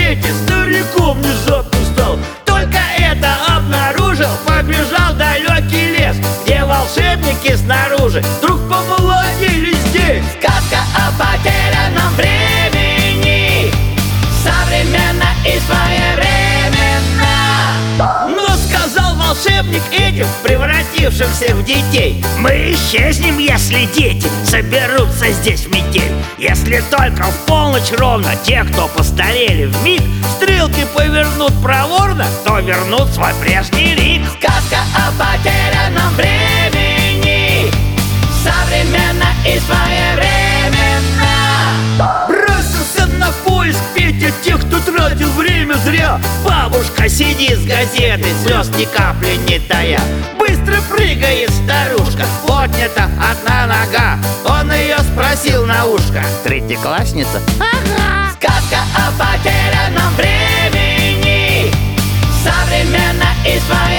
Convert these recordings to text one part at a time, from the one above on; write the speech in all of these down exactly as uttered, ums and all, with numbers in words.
свете стариком внезапно стал. Только это обнаружил, побежал в далекий лес, где волшебники снаружи вдруг помолодели здесь. Сказка о потерянном времени, современно и своевременно. Но сказал волшебник этим, превратившихся в детей: мы исчезнем, если дети соберутся здесь в метель. Если только в полночь ровно те, кто постарели вмиг, стрелки повернут проворно, то вернут свой прежний лик. Сказка о потерянном времени, современно и своевременно. Бросился на поиск Петя тех, кто тратил время зря. Бабушка сидит с газетой, слез ни капли не тая. Быстро прыгает старушка, поднята одна нога. Он ее спросил на ушко: третьеклассница? Ага. Сказка о потерянном времени, современно и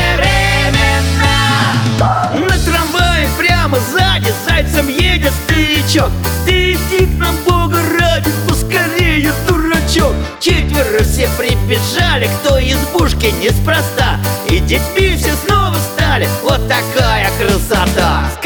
своевременно. На трамвае прямо сзади зайцем едет старичок: ты иди к нам, Бога ради, поскорее, дурачок. Четверо все прибежали, кто избушки неспроста, и детьми все снова стали. Вот такая красота.